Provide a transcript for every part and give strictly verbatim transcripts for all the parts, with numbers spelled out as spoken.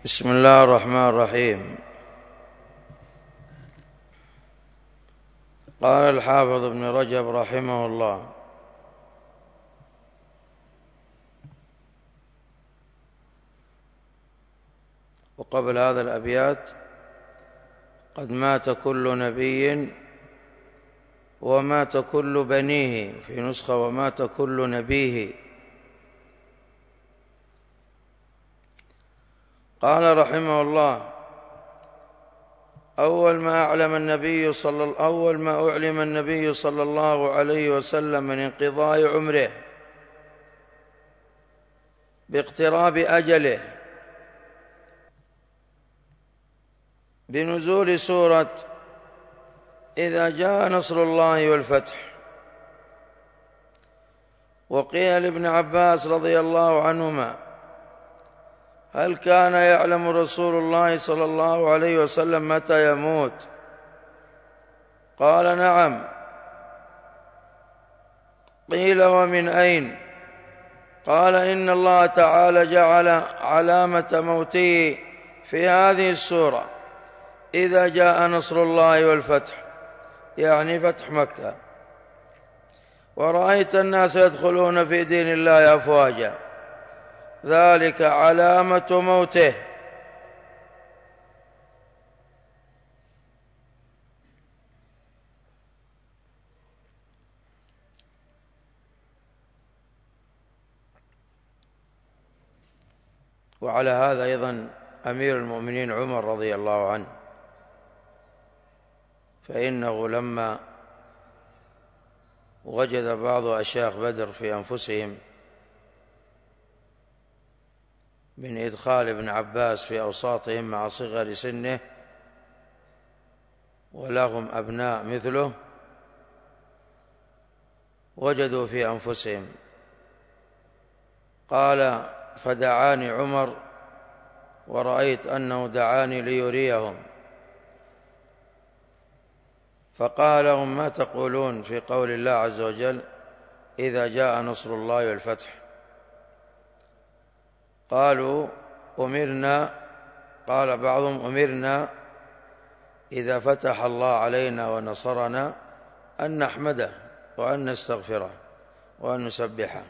بسم الله الرحمن الرحيم. قال الحافظ ابن رجب رحمه الله: وقبل هذا الأبيات: قد مات كل نبي ومات كل بنيه، في نسخة ومات كل نبيه. قال رحمه الله: أول ما أعلم النبي صلى أول ما أعلم النبي صلى الله عليه وسلم من انقضاء عمره باقتراب أجله بنزول سورة إذا جاء نصر الله والفتح. وقيل لابن عباس رضي الله عنهما: هل كان يعلم رسول الله صلى الله عليه وسلم متى يموت؟ قال: نعم. قيل: ومن أين؟ قال: إن الله تعالى جعل علامة موته في هذه السورة: إذا جاء نصر الله والفتح، يعني فتح مكة، ورأيت الناس يدخلون في دين الله أفواجا، ذلك علامة موته. وعلى هذا أيضا أمير المؤمنين عمر رضي الله عنه، فإنه لما وجد بعض أشياخ بدر في أنفسهم من إدخال ابن عباس في أوساطهم مع صغر سنه ولهم أبناء مثله، وجدوا في أنفسهم. قال: فدعاني عمر ورأيت أنه دعاني ليريهم، فقال لهم: ما تقولون في قول الله عز وجل: إذا جاء نصر الله والفتح؟ قالوا: أمرنا قال بعضهم: أمرنا إذا فتح الله علينا ونصرنا أن نحمده وأن نستغفره وأن نسبحه.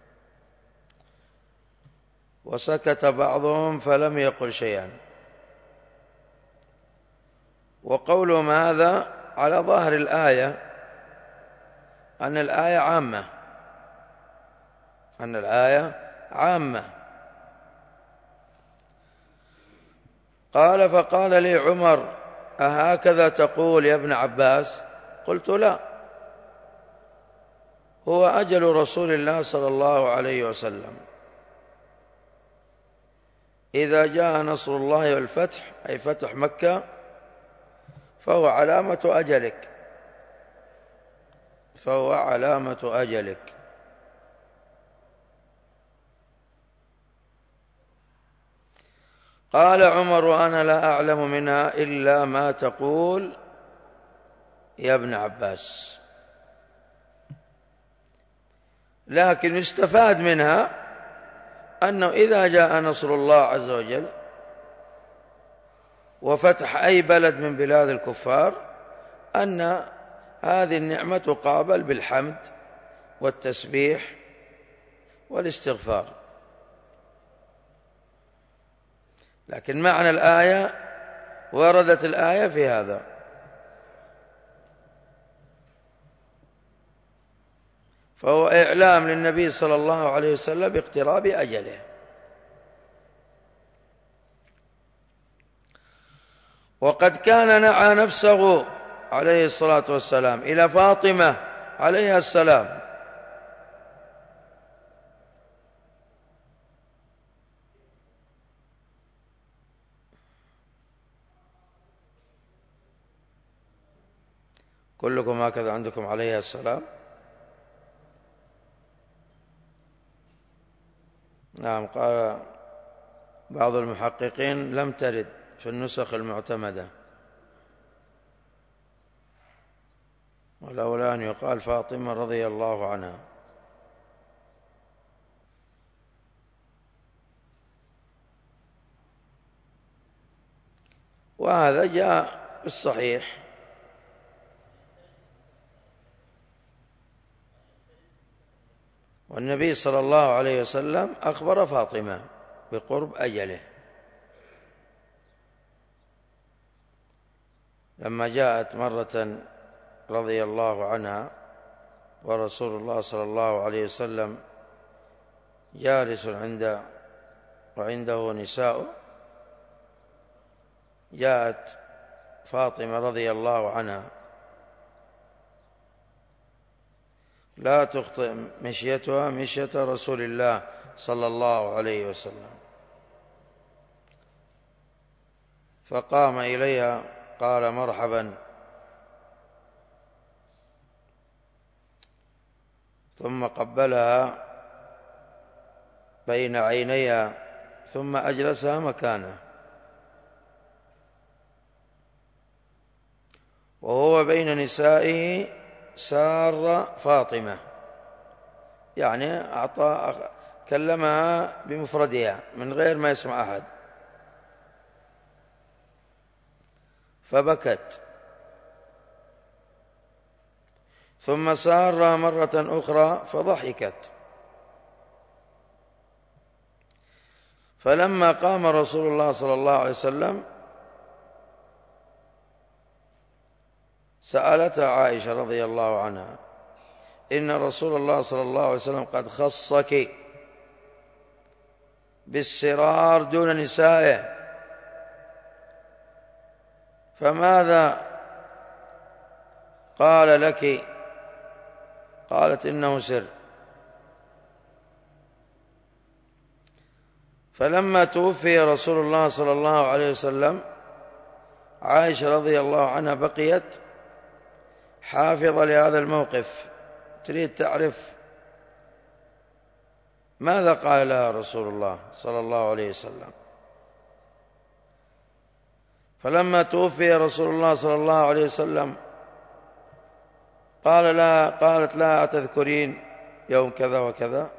وسكت بعضهم فلم يقل شيئا. وقولهم هذا على ظاهر الآية، أن الآية عامة أن الآية عامة. قال: فقال لي عمر: أهكذا تقول يا ابن عباس؟ قلت: لا، هو أجل رسول الله صلى الله عليه وسلم. إذا جاء نصر الله والفتح، أي فتح مكة، فهو علامة أجلك فهو علامة أجلك قال عمر: وأنا لا أعلم منها إلا ما تقول يا ابن عباس. لكن يستفاد منها أنه إذا جاء نصر الله عز وجل وفتح أي بلد من بلاد الكفار، أن هذه النعمة تقابل بالحمد والتسبيح والاستغفار. لكن معنى الآية، وردت الآية في هذا. فهو إعلام للنبي صلى الله عليه وسلم باقتراب أجله. وقد كان نعى نفسه عليه الصلاة والسلام إلى فاطمة عليها السلام، كلكم هكذا عندكم عليها السلام؟ نعم. قال بعض المحققين: لم ترد في النسخ المعتمدة، ولولا أن يقال فاطمة رضي الله عنها. وهذا جاء بالصحيح. والنبي صلى الله عليه وسلم أخبر فاطمة بقرب أجله لما جاءت مرة رضي الله عنها ورسول الله صلى الله عليه وسلم جالس عند وعنده نساء، جاءت فاطمة رضي الله عنها لا تخطئ مشيتها مشية رسول الله صلى الله عليه وسلم، فقام إليها قال مرحبا، ثم قبلها بين عينيها ثم أجلسها مكانه، وهو بين نسائه سار فاطمة، يعني أعطى كلمها بمفردها من غير ما يسمع أحد، فبكت، ثم سار مرة أخرى فضحكت، فلما قام رسول الله صلى الله عليه وسلم سألتها عائشة رضي الله عنها: إن رسول الله صلى الله عليه وسلم قد خصك بالسرار دون نسائه، فماذا قال لك؟ قالت: إنه سر. فلما توفي رسول الله صلى الله عليه وسلم عائشة رضي الله عنها بقيت حافظة لهذا الموقف، تريد تعرف ماذا قال لها رسول الله صلى الله عليه وسلم. فلما توفي رسول الله صلى الله عليه وسلم قال لها قالت لا أتذكرين يوم كذا وكذا؟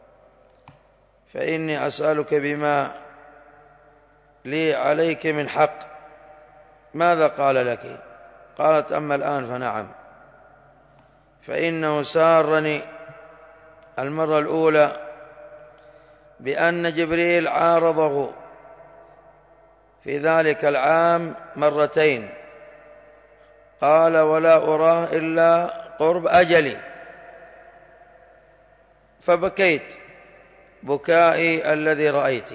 فإني أسألك بما لي عليك من حق، ماذا قال لك؟ قالت: أما الآن فنعم، فإنه سارني المرة الأولى بأن جبريل عارضه في ذلك العام مرتين، قال: ولا أراه إلا قرب أجلي، فبكيت بكائي الذي رأيت.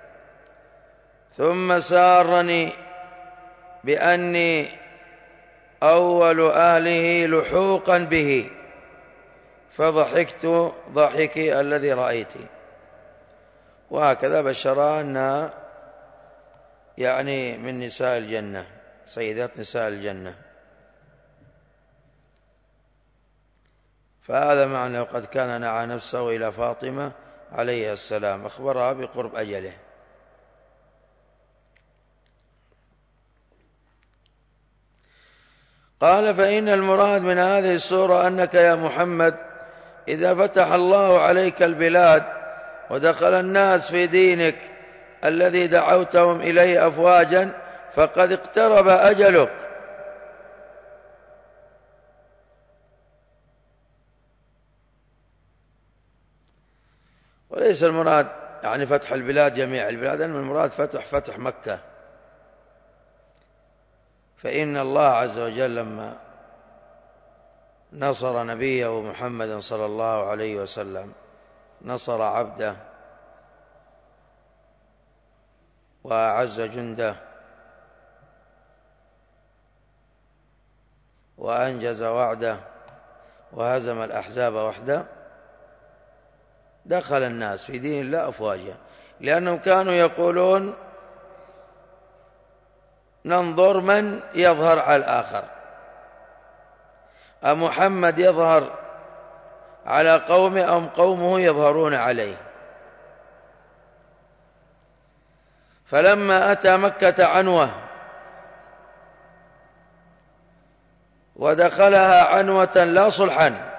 ثم سارني بأني أول أهله لحوقا به، فضحكت ضحكي الذي رأيت. وهكذا بشرها أنها يعني من نساء الجنة، سيدات نساء الجنة. فهذا معنى وقد كان نعى نفسه إلى فاطمة عليه السلام، أخبرها بقرب أجله. قال: فإن المراد من هذه السورة أنك يا محمد إذا فتح الله عليك البلاد ودخل الناس في دينك الذي دعوتهم إليه أفواجا فقد اقترب أجلك. وليس المراد يعني فتح البلاد جميع البلاد، إنما المراد فتح فتح مكة. فإن الله عز وجل لما نصر نبيه محمد صلى الله عليه وسلم نصر عبده وأعز جنده وأنجز وعده وهزم الأحزاب وحده، دخل الناس في دين الله أفواجا، لأنهم كانوا يقولون ننظر من يظهر على الآخر، أمحمد يظهر على قومه أم قومه يظهرون عليه. فلما أتى مكة عنوة ودخلها عنوة لا صلحا،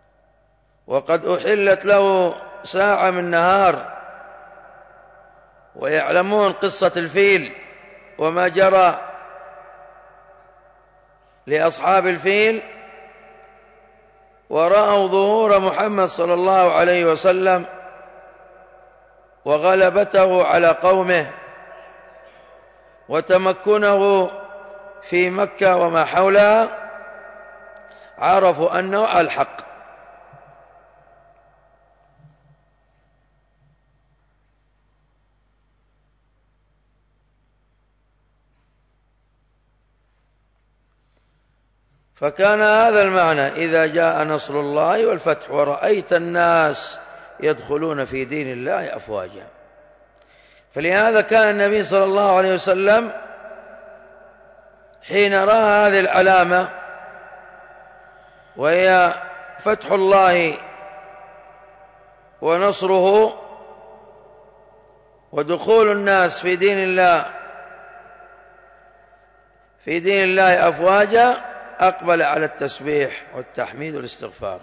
وقد أحلت له ساعة من نهار ويعلمون قصة الفيل وما جرى لأصحاب الفيل، ورأوا ظهور محمد صلى الله عليه وسلم وغلبته على قومه وتمكنه في مكة وما حولها، عرفوا أنه على الحق. فكان هذا المعنى: إذا جاء نصر الله والفتح ورأيت الناس يدخلون في دين الله أفواجا. فلهذا كان النبي صلى الله عليه وسلم حين رأى هذه العلامة وهي فتح الله ونصره ودخول الناس في دين الله في دين الله أفواجا، أقبل على التسبيح والتحميد والاستغفار.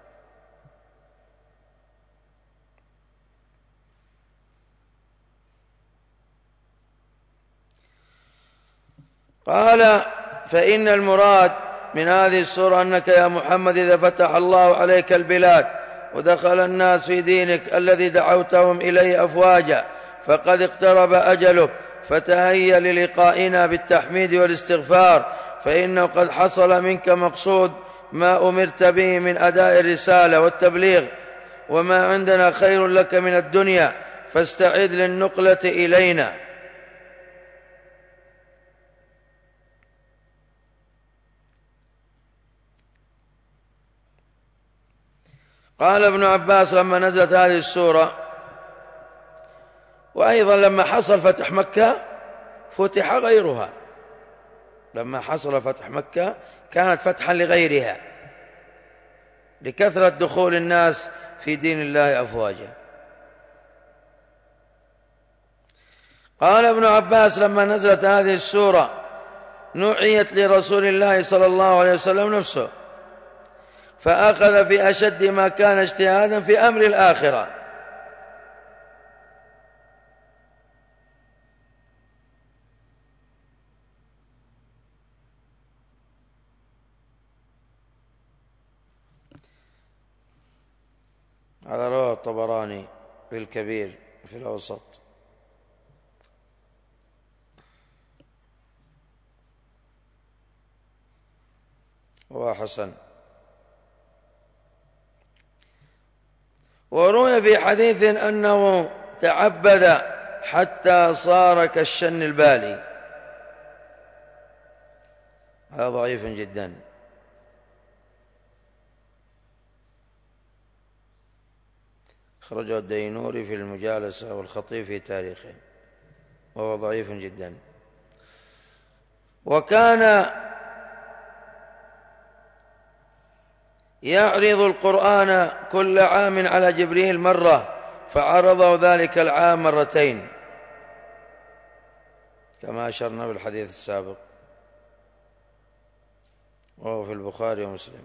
قال: فإن المراد من هذه السورة أنك يا محمد إذا فتح الله عليك البلاد ودخل الناس في دينك الذي دعوتهم إليه أفواجا فقد اقترب أجلك، فتهيأ للقائنا بالتحميد والاستغفار، فإنه قد حصل منك مقصود ما أمرت به من أداء الرسالة والتبليغ، وما عندنا خير لك من الدنيا، فاستعد للنقلة إلينا. قال ابن عباس: لما نزلت هذه السورة، وأيضا لما حصل فتح مكة فتح غيرها، لما حصل فتح مكة كانت فتحا لغيرها لكثرة دخول الناس في دين الله أفواجا. قال ابن عباس: لما نزلت هذه السورة نعيت لرسول الله صلى الله عليه وسلم نفسه، فأخذ في أشد ما كان اجتهادا في أمر الآخرة. هذا رواه الطبراني في الكبير في الأوسط. وحسن. وروي في حديث أنه تعبد حتى صار كالشن البالي، هذا ضعيف جدا. أخرجه الدينوري في المجالسة والخطيب في تاريخه، وهو ضعيف جدا. وكان يعرض القرآن كل عام على جبريل مرة، فعرضه ذلك العام مرتين كما أشرنا بالحديث السابق، وهو في البخاري ومسلم.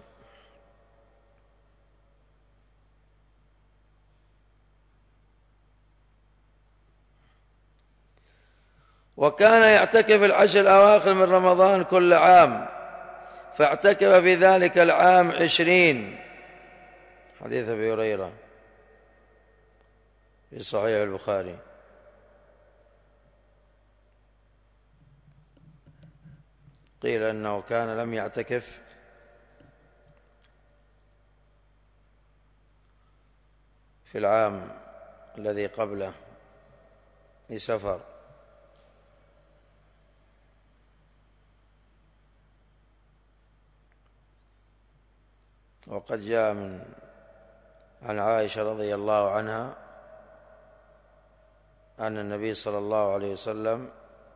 وكان يعتكف العشر الأواخر من رمضان كل عام، فاعتكف في ذلك العام عشرين، حديث أبي هريرة في صحيح البخاري. قيل أنه كان لم يعتكف في العام الذي قبله لسفر. وقد جاء من عن عائشة رضي الله عنها أن النبي صلى الله عليه وسلم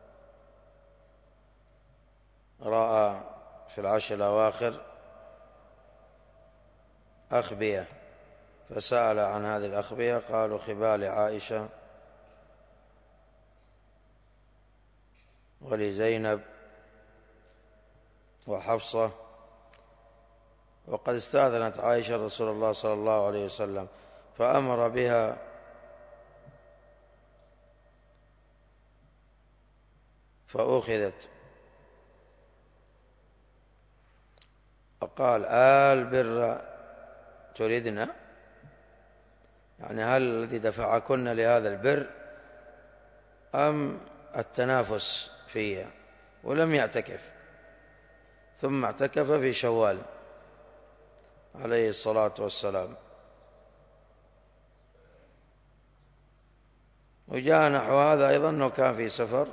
رأى في العشر الأواخر أخبية، فسأل عن هذه الأخبية، قالوا خبال عائشة ولزينب وحفصة. وقد استأذنت عائشة رسول الله صلى الله عليه وسلم فأمر بها فأخذت. وقال: البر تريدنا، يعني هل الذي دفعكن لهذا البر أم التنافس فيها؟ ولم يعتكف، ثم اعتكف في شوال عليه الصلاة والسلام. وجاء نحو هذا أيضا أنه كان في سفر،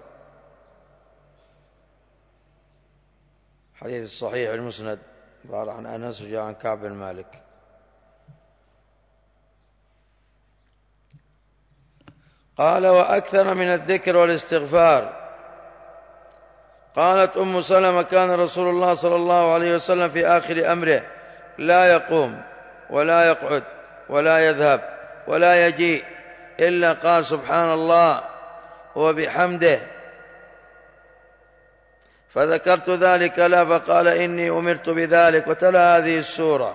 حديث الصحيح المسند ظهر عن أنس وجاء عن كعب بن مالك. قال: وأكثر من الذكر والاستغفار. قالت أم سلمة: كان رسول الله صلى الله عليه وسلم في آخر أمره لا يقوم ولا يقعد ولا يذهب ولا يجيء إلا قال: سبحان الله وبحمده. فذكرت ذلك له فقال: إني أمرت بذلك، وتلا هذه السورة.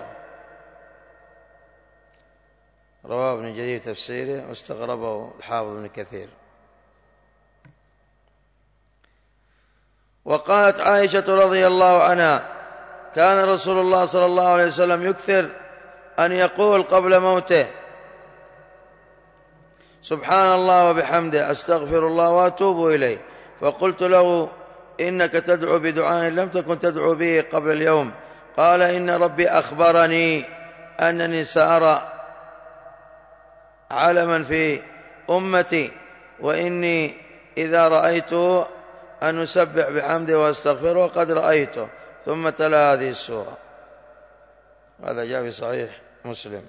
رواه ابن جرير تفسيره، واستغربه الحافظ ابن كثير. وقالت عائشة رضي الله عنها: كان رسول الله صلى الله عليه وسلم يكثر أن يقول قبل موته: سبحان الله وبحمده، أستغفر الله وأتوب إليه. فقلت له: إنك تدعو بدعاء لم تكن تدعو به قبل اليوم. قال: إن ربي أخبرني أنني سأرى علما في أمتي، وإني إذا رأيته أن أسبح بحمده وأستغفره، وقد رأيته. ثم تلا هذه السورة. هذا جاء في صحيح مسلم.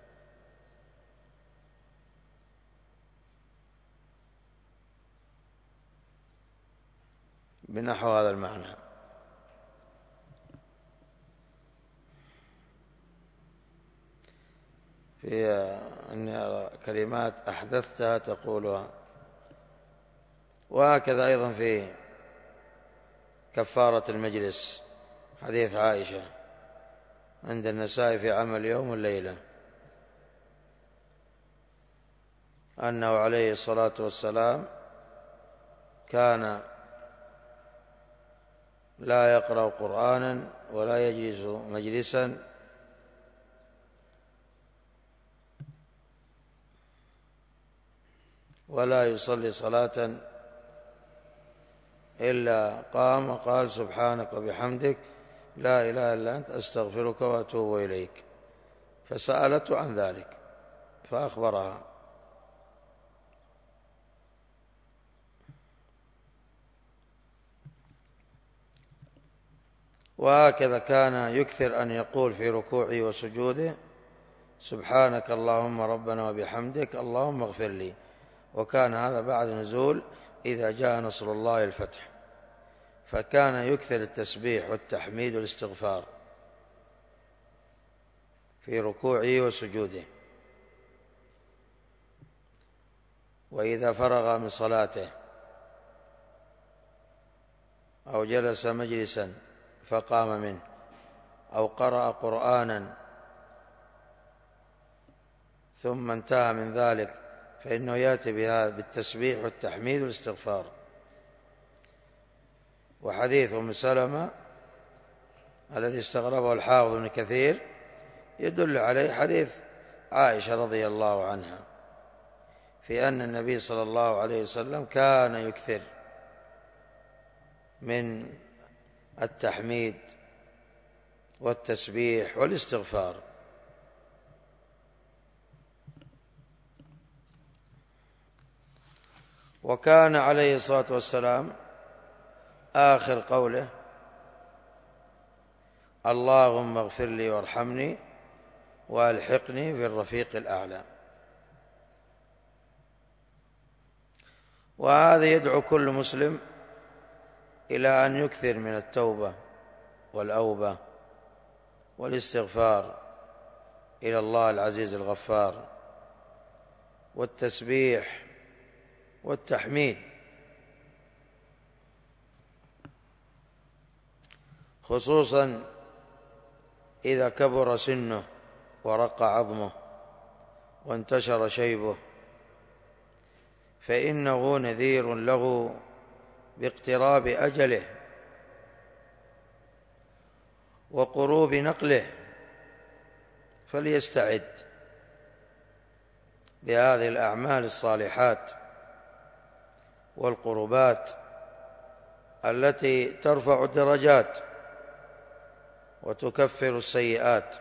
بنحو هذا المعنى. في أن كلمات أحدثتها تقولها. وهكذا أيضا في كفارة المجلس، حديث عائشة عند النسائي في عمل يوم والليلة، أنه عليه الصلاة والسلام كان لا يقرأ قرآنا ولا يجلس مجلسا ولا يصلي صلاة إلا قام وقال: سبحانك وبحمدك، لا إله إلا أنت، أستغفرك وأتوب إليك. فسألته عن ذلك فأخبرها. وهكذا كان يكثر أن يقول في ركوعه وسجوده: سبحانك اللهم ربنا وبحمدك اللهم اغفر لي. وكان هذا بعد نزول إذا جاء نصر الله الفتح، فكان يكثر التسبيح والتحميد والاستغفار في ركوعه وسجوده. وإذا فرغ من صلاته أو جلس مجلسا فقام منه أو قرأ قرآنا ثم انتهى من ذلك، فإنه يأتي بهذا بالتسبيح والتحميد والاستغفار. وحديث أم سلمة الذي استغربه الحافظ ابن كثير يدل عليه حديث عائشة رضي الله عنها في أن النبي صلى الله عليه وسلم كان يكثر من التحميد والتسبيح والاستغفار. وكان عليه الصلاة والسلام آخر قوله: اللهم اغفر لي وارحمني وألحقني في الرفيق الأعلى. وهذا يدعو كل مسلم إلى أن يكثر من التوبة والأوبة والاستغفار إلى الله العزيز الغفار، والتسبيح والتحميد، خصوصا إذا كبر سنه ورق عظمه وانتشر شيبه، فإنه نذير له باقتراب أجله وقروب نقله فليستعد بهذه الأعمال الصالحات والقربات التي ترفع الدرجات وتكفر السيئات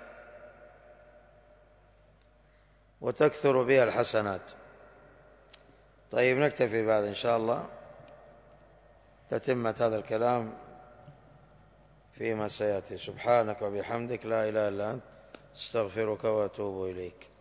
وتكثر بها الحسنات. طيب نكتفي بهذا إن شاء الله، تتمة هذا الكلام فيما سيأتي. سبحانك وبحمدك لا إله إلا أنت استغفرك وأتوب إليك.